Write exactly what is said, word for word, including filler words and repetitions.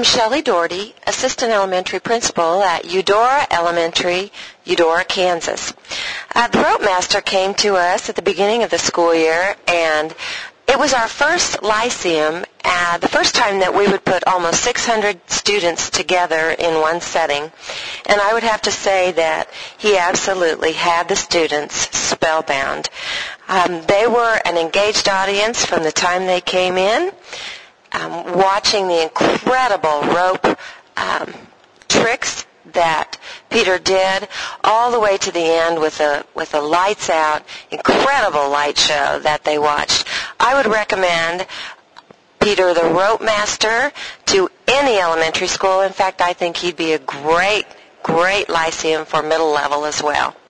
I'm Shelley Doherty, Assistant Elementary Principal at Eudora Elementary, Eudora, Kansas. Uh, the Rope Master came to us at the beginning of the school year, and it was our first Lyceum, uh, the first time that we would put almost six hundred students together in one setting. And I would have to say that he absolutely had the students spellbound. Um, they were an engaged audience from the time they came in, um, watching the incredible rope um, tricks that Peter did, all the way to the end with a with a lights out, incredible light show that they watched. I would recommend Peter the Rope Master to any elementary school. In fact, I think he'd be a great, great Lyceum for middle level as well.